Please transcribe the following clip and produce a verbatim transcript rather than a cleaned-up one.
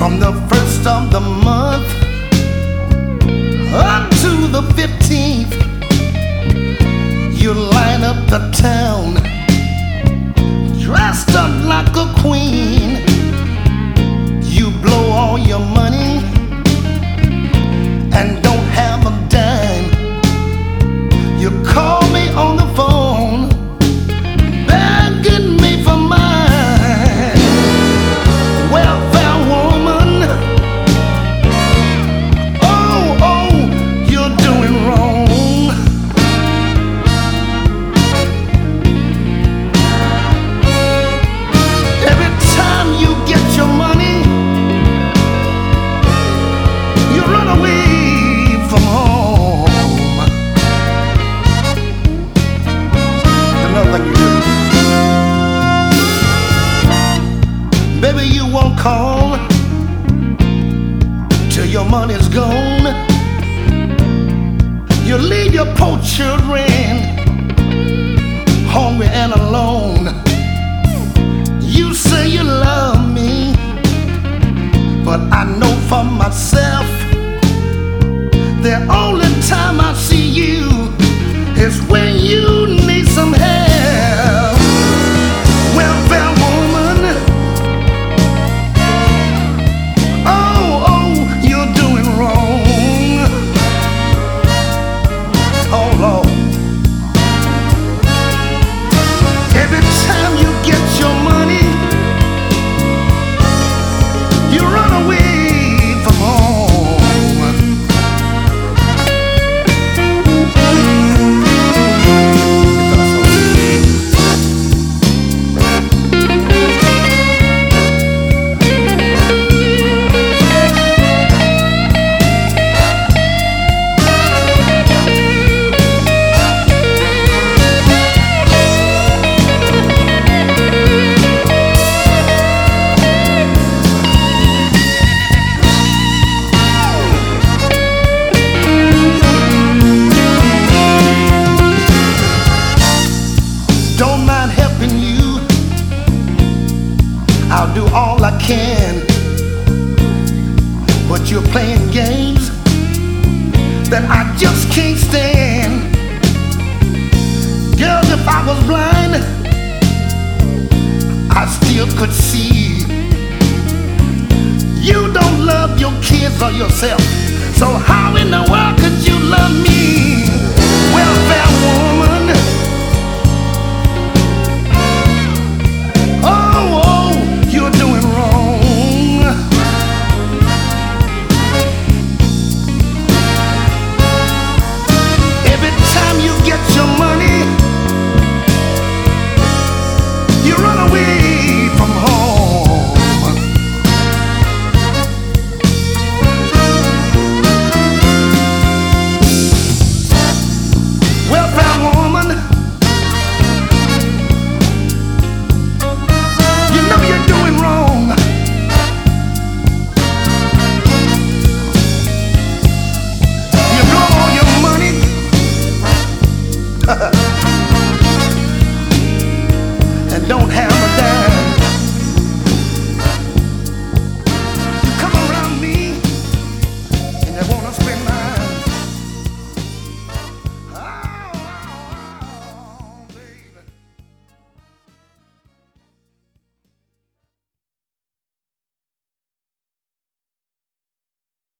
From the first of the month up to the fifteenth, you line up the town dressed up like a queen. You blow all your money and don't have a dime. You call me on the phone begging me for mine. Welfare woman, oh, oh, you're doing wrong. Every time you get your money, you run away from home. Another thing you do, baby, you won't call till your money's gone. You leave your poor children hungry and alone. You say you love me, but I know for myself the only time I see you is when you need some help. Welfare woman, oh, oh, you're doing wrong. Oh, Lord. Every time you get your money, you run away from home. Don't mind helping you, I'll do all I can, but you're playing games that I just can't stand. Girl, if I was blind, I still could see. You don't love your kids or yourself, so how in the